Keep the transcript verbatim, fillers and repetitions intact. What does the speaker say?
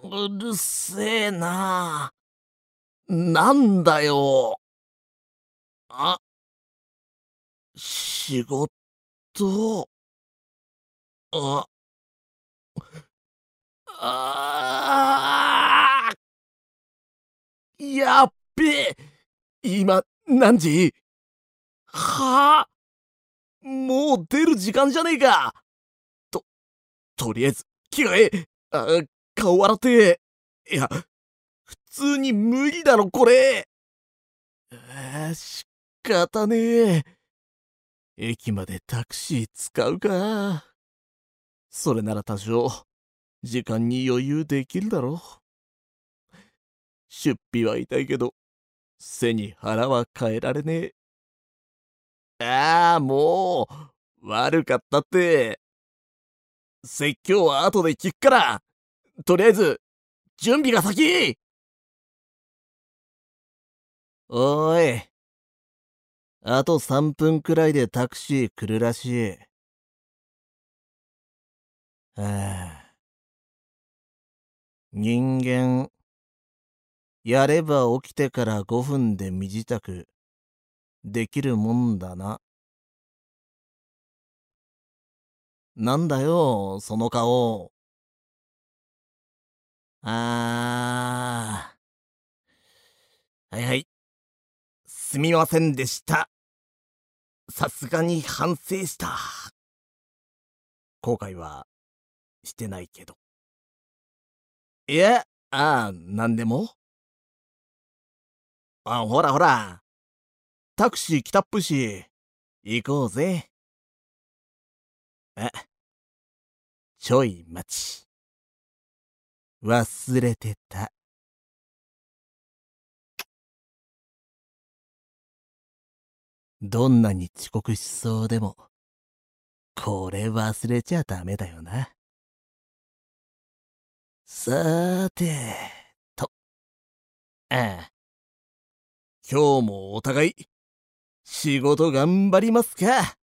うるせえな。なんだよ。あ、仕事。あ、あーやっべえ。今、何時？はあ、もう出る時間じゃねえか。と、とりあえず、着替え。あ、顔洗って。いや、普通に無理だろ、これ。あー仕方ねえ。駅までタクシー使うか。それなら多少、時間に余裕できるだろ。出費は痛いけど、背に腹は変えられねえ。ああ、もう、悪かったって。説教は後で聞くから。とりあえず、準備が先。おーい。あとさんぷんくらいでタクシー来るらしい。はあ、人間、やれば起きてからごふんで身支度できるもんだな。なんだよ、その顔。あー。はいはい。すみませんでした。さすがに反省した。後悔はしてないけど。いや、ああ、なんでも。あ、ほらほら。タクシー来たっぷし。行こうぜ。あ、ちょい待ち。忘れてた。どんなに遅刻しそうでも、これ忘れちゃダメだよな。さーて、と。ああ。今日もお互い、仕事頑張りますか。